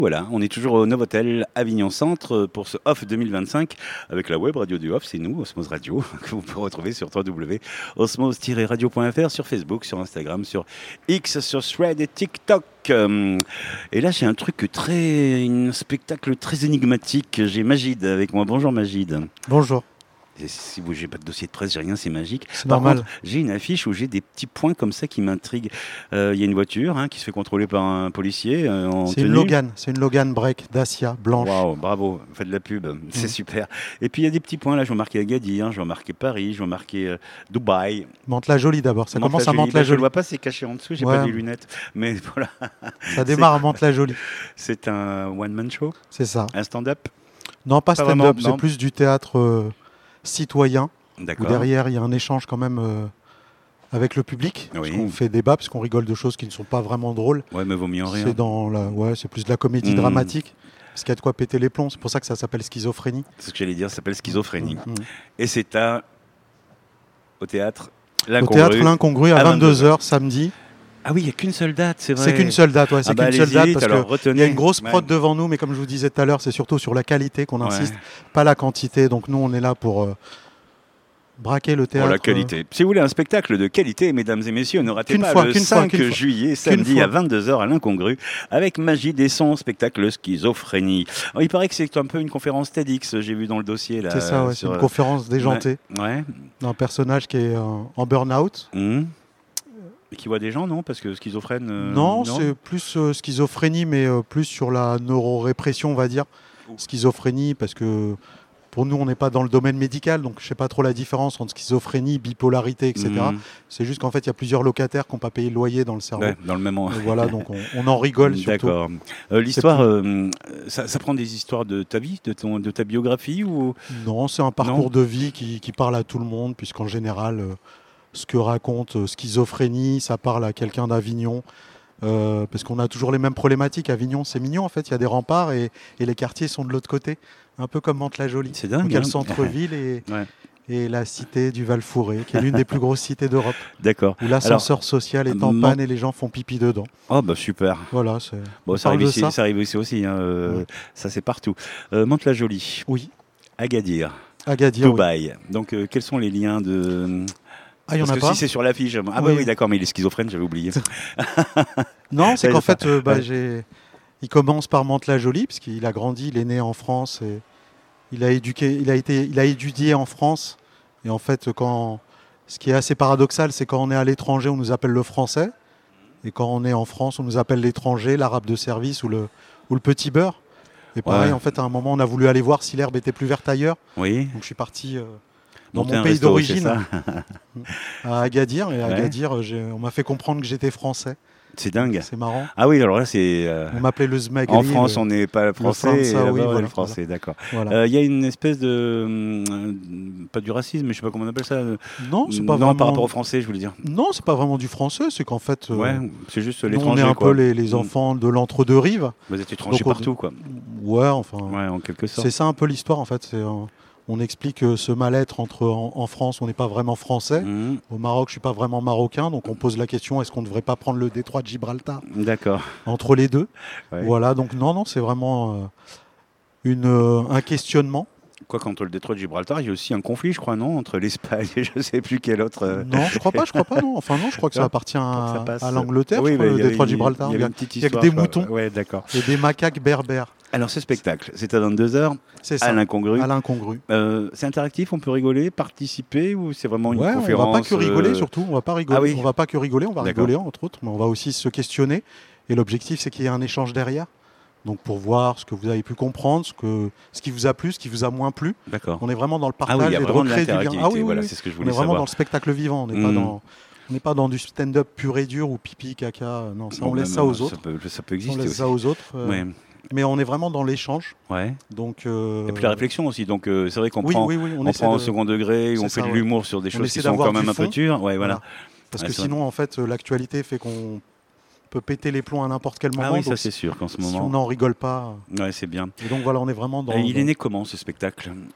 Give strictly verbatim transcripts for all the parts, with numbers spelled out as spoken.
Voilà, on est toujours au Novotel Avignon Centre pour ce Off deux mille vingt-cinq avec la web radio du Off, c'est nous, Osmose Radio, que vous pouvez retrouver sur w w w point osmose tiret radio point f r, sur Facebook, sur Instagram, sur X, sur Thread et TikTok. Et là, j'ai un truc très, un spectacle très énigmatique. J'ai Magid avec moi. Bonjour Magid. Bonjour. Et si vous n'avez pas de dossier de presse, j'ai rien, c'est magique. C'est Par normal. contre, j'ai une affiche où j'ai des petits points comme ça qui m'intriguent. Il euh, y a une voiture hein, qui se fait contrôler par un policier. Euh, en c'est tenue. une Logan, c'est une Logan Break Dacia blanche. Waouh, bravo, vous faites de la pub, c'est mmh. super. Et puis il y a des petits points là, je vais marquer Agadir, hein, je vais marquer Paris, je vais marquer euh, Dubaï. Mantes-la-Jolie d'abord, ça commence à Mantes-la-Jolie. Je ne le vois pas, c'est caché en dessous, j'ai ouais. pas des lunettes. Mais voilà. Ça démarre à Mantes-la-Jolie. C'est un one-man show. C'est ça. Un stand-up. Non, pas, pas stand-up, c'est plus du théâtre euh, citoyen. D'accord. Où derrière, il y a un échange quand même euh, avec le public. Oui. Parce qu'on fait débat, parce qu'on rigole de choses qui ne sont pas vraiment drôles. Ouais, mais vaut mieux en rien. C'est, dans la... ouais, c'est plus de la comédie mmh. dramatique. Parce qu'il y a de quoi péter les plombs. C'est pour ça que ça s'appelle Schizophrénie. C'est ce que j'allais dire, ça s'appelle Schizophrénie. Mmh. Et c'est à... au théâtre L'Incongru. Au théâtre L'Incongru à vingt-deux heures samedi. Ah oui, il n'y a qu'une seule date, c'est vrai. C'est qu'une seule date, ouais, c'est ah bah qu'une seule date parce qu'il y a une grosse prod ouais. devant nous, mais comme je vous disais tout à l'heure, c'est surtout sur la qualité qu'on insiste, ouais. pas la quantité. Donc nous, on est là pour euh, braquer le théâtre. Pour la qualité. Euh... Si vous voulez un spectacle de qualité, mesdames et messieurs, ne ratez qu'une pas fois, le qu'une cinq fois, juillet, samedi à vingt-deux heures à l'Incongru, avec Magid et son spectacle Schizophrénie. Alors, il paraît que c'est un peu une conférence TEDx, j'ai vu dans le dossier. Là, c'est ça, ouais, sur... c'est une conférence déjantée ouais. ouais. d'un personnage qui est euh, en burn-out. Mmh. Et qui voit des gens, non? Parce que schizophrène... Euh, non, non, c'est plus euh, schizophrénie, mais euh, plus sur la neurorépression, on va dire. Ouh. Schizophrénie, parce que pour nous, on n'est pas dans le domaine médical, donc je ne sais pas trop la différence entre schizophrénie, bipolarité, et cetera. Mmh. C'est juste qu'en fait, il y a plusieurs locataires qui n'ont pas payé le loyer dans le cerveau. Ouais, dans le même moment. Voilà, donc on, on en rigole surtout. D'accord. Euh, l'histoire, euh, ça, ça prend des histoires de ta vie, de, ton, de ta biographie ou... Non, c'est un parcours non de vie qui, qui parle à tout le monde, puisqu'en général... Euh, ce que raconte euh, Schizophrénie, ça parle à quelqu'un d'Avignon, euh, parce qu'on a toujours les mêmes problématiques. Avignon, c'est mignon, en fait, il y a des remparts et, et les quartiers sont de l'autre côté, un peu comme Mantes-la-Jolie. C'est dingue. Donc il y a le centre-ville et, ouais. et la cité du Val-Fouré, qui est l'une des plus grosses cités d'Europe. D'accord. Où l'ascenseur Alors, social est en panne et les gens font pipi dedans. Oh bah super. Voilà, c'est... Bon, ça arrive, ici, ça. ça arrive ici aussi, hein, euh, ouais. ça c'est partout. Euh, Mantes-la-Jolie. Oui. Agadir. Agadir, Dubaï. Oui. Donc euh, quels sont les liens de... Ah, il y en Parce a que pas. si c'est sur l'affiche. Ah, oui, oui d'accord, mais il est schizophrène, j'avais oublié. non, c'est qu'en fait, euh, bah, ouais. j'ai... il commence par Mantes-la-Jolie, parce qu'il a grandi, il est né en France, et il a, éduqué... il, a été... il a étudié en France. Et en fait, quand... ce qui est assez paradoxal, c'est quand on est à l'étranger, on nous appelle le français. Et quand on est en France, on nous appelle l'étranger, l'arabe de service ou le, ou le petit beurre. Et pareil, ouais. en fait, à un moment, on a voulu aller voir si l'herbe était plus verte ailleurs. Oui. Donc je suis parti... Euh... dans Monter mon pays d'origine, à Agadir. Et à ouais. Agadir, j'ai, on m'a fait comprendre que j'étais français. C'est dingue. C'est marrant. Ah oui, alors là, c'est... Euh, on m'appelait le Zmagli. En France, le, on n'est pas français, le ça, et oui, on voilà, est le français, voilà. d'accord. Il voilà. euh, y a une espèce de... Euh, pas du racisme, mais je ne sais pas comment on appelle ça. Non, c'est pas non, vraiment... par rapport au français, je voulais dire. Non, c'est pas vraiment du français, c'est qu'en fait... Euh, ouais, c'est juste l'étranger, on est un quoi. peu les, les enfants de l'entre-deux-rives. Vous êtes étrangers partout, quoi. Ouais, enfin... Ouais, en quelque sorte. C'est ça un peu l'histoire, en fait. C'est... Euh... On explique ce mal-être entre en, en France, on n'est pas vraiment français. Mmh. Au Maroc, je ne suis pas vraiment marocain. Donc on pose la question, est-ce qu'on ne devrait pas prendre le détroit de Gibraltar D'accord. Entre les deux. Ouais. Voilà, donc non, non, c'est vraiment euh, une, euh, un questionnement. Quoi qu'entre le détroit de Gibraltar, il y a aussi un conflit, je crois, non? Entre l'Espagne et je ne sais plus quel autre... Euh... Non, je ne crois pas, je crois pas, non. Enfin non, je crois que ça appartient à, ça à l'Angleterre, oui, je crois, le détroit de Gibraltar. Il y a, il y a, il y a que des moutons ouais, d'accord. et des macaques berbères. Alors ce spectacle, c'est à vingt-deux heures, c'est ça, à l'Incongru. À l'Incongru. Euh, c'est interactif, on peut rigoler, participer ou c'est vraiment une ouais, conférence? On va pas que rigoler euh... surtout, on va pas rigoler, ah, oui. on va pas que rigoler, on va D'accord. rigoler entre autres, mais on va aussi se questionner. Et l'objectif, c'est qu'il y ait un échange derrière. Donc pour voir ce que vous avez pu comprendre, ce, que, ce qui vous a plu, ce qui vous a moins plu. D'accord. On est vraiment dans le partage ah oui, et de recréer du lien. Ah oui, oui, voilà, oui. c'est ce que je voulais On est vraiment savoir. dans le spectacle vivant, on n'est mmh. pas dans... On n'est pas dans du stand-up pur et dur ou pipi, caca. Non, ça, bon, on laisse ça aux ça autres. Peut, ça peut exister on laisse aussi. ça aux autres. Euh, ouais. Mais on est vraiment dans l'échange. Ouais. Donc, euh... Et puis la réflexion aussi. Donc euh, c'est vrai qu'on oui, prend, oui, oui, on on prend de... au second degré, on fait ça, de l'humour ouais. sur des on choses qui sont quand même un peu dures. Ouais, voilà. voilà. Parce ouais, que sinon, vrai. en fait, l'actualité fait qu'on peut péter les plombs à n'importe quel moment. Ah oui, donc ça c'est sûr qu'en ce moment. Si on n'en rigole pas. Ouais, c'est bien. Et donc voilà, on est vraiment dans. Et il dans... est né comment ce spectacle?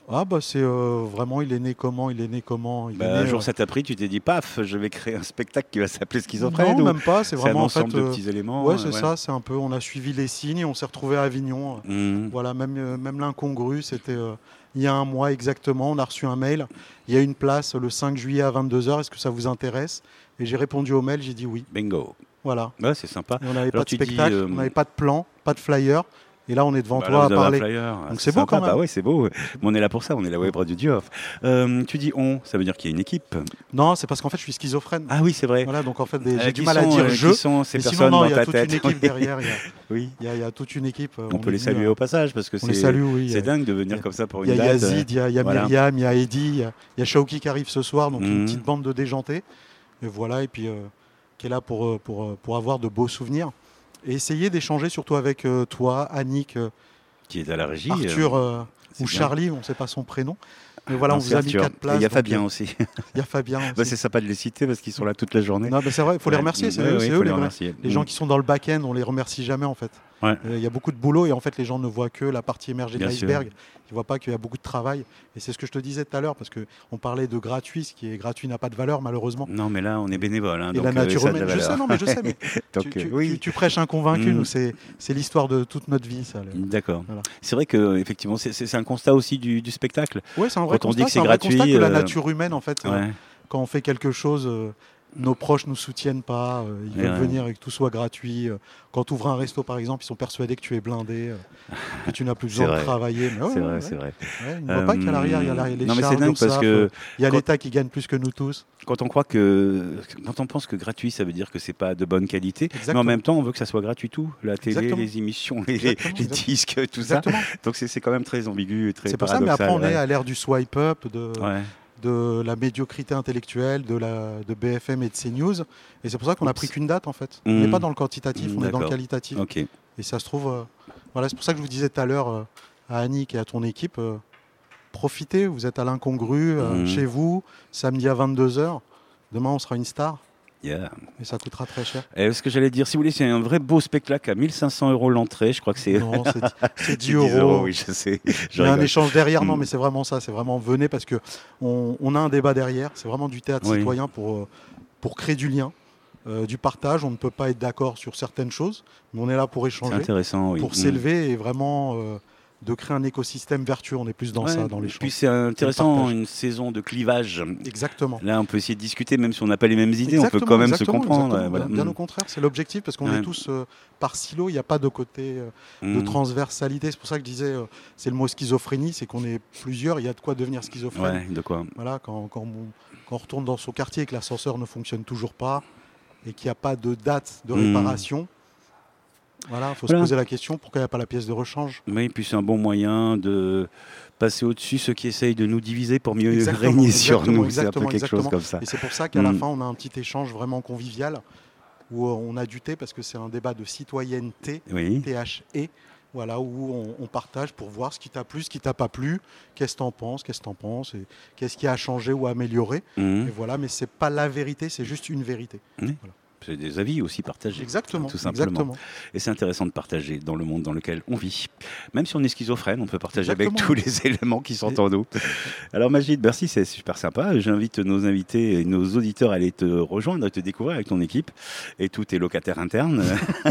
Ah bah c'est euh, vraiment, il est né comment, il est né comment il bah, est né, Un jour euh... ça t'a pris, tu t'es dit paf, je vais créer un spectacle qui va s'appeler Schizophrène. Non, ou... même pas, c'est vraiment un en fait... ensemble Euh... de petits éléments. Ouais, c'est euh, ouais. ça, c'est un peu, on a suivi les signes et on s'est retrouvé à Avignon. Mmh. Voilà, même, euh, même l'incongru, c'était euh, il y a un mois exactement, on a reçu un mail, il y a une place le cinq juillet à vingt-deux heures, est-ce que ça vous intéresse? Et j'ai répondu au mail, j'ai dit oui. Bingo. Voilà. Ouais, c'est sympa. Et on n'avait pas de tu spectacle, dis, euh... on n'avait pas de plan, pas de flyer. Et là, on est devant bah, toi là, à parler. Flyer. Donc c'est c'est beau sympa. quand même. Bah ouais, c'est beau. Mais on est là pour ça, on est la web radio du Off. Euh, tu dis on, ça veut dire qu'il y a une équipe. Non, c'est parce qu'en fait, je suis schizophrène. Ah oui, c'est vrai. Voilà, donc en fait, des... euh, j'ai du mal à dire euh, je. Qui sont ces mais personnes sinon, non, dans il y a ta toute tête. une équipe derrière. Il y a, oui. il y a, il y a toute une équipe. On, on peut les saluer à... au passage parce que on c'est, les salue, oui. c'est dingue de venir comme ça pour une date. Il y a Yazid, il y a, il y a voilà. Myriam, il y a Eddy, il y a, il y a Shauki qui arrive ce soir, donc mmh. une petite bande de déjantés. Et voilà, et puis euh, qui est là pour, pour, pour avoir de beaux souvenirs. Et essayer d'échanger surtout avec euh, toi, Annick, euh, qui est à la régie, Arthur euh, ou bien. Charlie, on ne sait pas son prénom. Mais voilà, non, on vous a mis quatre places. Il y a Fabien aussi. Il y a Fabien aussi. Bah, c'est sympa de les citer parce qu'ils sont là toute la journée. Non, mais c'est vrai, il faut ouais. les remercier. C'est, ouais, eux, ouais, c'est eux, les, les, les gens qui sont dans le back-end, on les remercie jamais en fait. Il ouais. euh, y a beaucoup de boulot et en fait les gens ne voient que la partie émergée de l'iceberg. Ils ne voient pas qu'il y a beaucoup de travail. Et c'est ce que je te disais tout à l'heure parce qu'on parlait de gratuit. Ce qui est gratuit n'a pas de valeur malheureusement. Non, mais là on est bénévole. Hein, et donc la nature euh, humaine, je sais, non, mais je sais. Mais donc, tu, tu, oui. tu, tu prêches un convaincu. Mm. C'est, c'est l'histoire de toute notre vie. Ça, le... D'accord. Voilà. C'est vrai que effectivement, c'est, c'est, c'est un constat aussi du, du spectacle. Oui, c'est un vrai Quand constat. on dit que c'est, c'est gratuit, un vrai constat que euh... la nature humaine en fait, ouais. euh, quand on fait quelque chose. Euh, nos proches ne nous soutiennent pas, euh, ils veulent ouais. venir et que tout soit gratuit. Euh, quand tu ouvres un resto, par exemple, ils sont persuadés que tu es blindé, euh, que tu n'as plus besoin de travailler. Mais ouais, c'est ouais, vrai, ouais. c'est vrai. Ouais, ils ne voient euh, pas qu'à l'arrière, il y a les non, charges, mais c'est dingue parce que il y a quand... l'État qui gagne plus que nous tous. Quand on croit que, quand on pense que gratuit, ça veut dire que c'est pas de bonne qualité. Exactement. Mais en même temps, on veut que ça soit gratuit tout, la télé, exactement. Les émissions, les, exactement, les exactement. disques, tout exactement. ça. Donc c'est, c'est quand même très ambigu, très c'est paradoxal. C'est pour ça, mais après on ouais. est à l'ère du swipe up, de. Ouais. de la médiocrité intellectuelle, de, la, de B F M et de CNews. Et c'est pour ça qu'on n'a pris qu'une date, en fait. Mmh. On n'est pas dans le quantitatif, mmh, on est dans le qualitatif. Okay. Et ça se trouve... Euh, voilà, c'est pour ça que je vous disais tout à l'heure euh, à Annick et à ton équipe, euh, profitez, vous êtes à l'incongru, euh, mmh. chez vous, samedi à vingt-deux heures. Demain, on sera une star. Yeah. Et ça coûtera très cher. Et ce que j'allais dire, si vous voulez, c'est un vrai beau spectacle à mille cinq cents euros l'entrée. Je crois que c'est. Non, c'est, c'est dix euros. Oui, je sais. Je Il y a un échange derrière. Mm. Non, mais c'est vraiment ça. C'est vraiment venez parce que on, on a un débat derrière. C'est vraiment du théâtre oui. citoyen pour pour créer du lien, euh, du partage. On ne peut pas être d'accord sur certaines choses, mais on est là pour échanger, c'est intéressant, oui. pour mm. s'élever et vraiment. Euh, de créer un écosystème vertueux, on est plus dans ouais, ça, dans les champs. Puis c'est intéressant, une saison de clivage. Exactement. Là, on peut essayer de discuter, même si on n'a pas les mêmes idées, exactement, on peut quand même se exactement, comprendre. Exactement, voilà. Bien mmh. au contraire, c'est l'objectif, parce qu'on ouais. est tous euh, par silo, il n'y a pas de côté euh, mmh. de transversalité. C'est pour ça que je disais, euh, c'est le mot schizophrénie, c'est qu'on est plusieurs, il y a de quoi devenir schizophrène. Ouais, de quoi. Voilà, quand, quand, on, quand on retourne dans son quartier et que l'ascenseur ne fonctionne toujours pas, et qu'il n'y a pas de date de réparation, mmh. Voilà, il faut voilà. se poser la question pourquoi il n'y a pas la pièce de rechange. Oui, puis c'est un bon moyen de passer au-dessus ceux qui essayent de nous diviser pour mieux exactement, régner exactement, sur nous. Exactement, c'est un peu quelque exactement. chose comme ça. Et c'est pour ça qu'à mmh. la fin, on a un petit échange vraiment convivial où on a du thé parce que c'est un débat de citoyenneté, oui. T H E, voilà, où on, on partage pour voir ce qui t'a plu, ce qui t'a pas plu, qu'est-ce que t'en penses, qu'est-ce que t'en penses, et qu'est-ce qui a changé ou amélioré. Mmh. Et voilà, mais c'est pas la vérité, c'est juste une vérité. Mmh. Voilà. C'est des avis aussi partagés. Exactement. Tout simplement. Exactement. Et c'est intéressant de partager dans le monde dans lequel on vit. Même si on est schizophrène, on peut partager exactement. Avec tous les éléments qui sont Et... en nous. Alors Majid, merci, c'est super sympa. J'invite nos invités et nos auditeurs à aller te rejoindre, à te découvrir avec ton équipe et tous tes locataires internes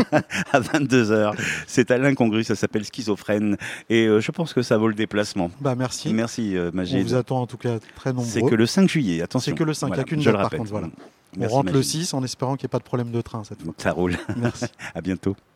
à vingt-deux heures. C'est à l'incongru, ça s'appelle Schizophrène. Et euh, je pense que ça vaut le déplacement. Bah merci. Merci euh, Majid. On vous attend en tout cas très nombreux. C'est que le cinq juillet, attention. C'est que le cinq, voilà, il n'y a qu'une je date le par contre. Voilà. Merci, on rentre Majid. le six en espérant qu'il n'y ait pas de problème de train cette fois. Ça roule. Merci. À bientôt.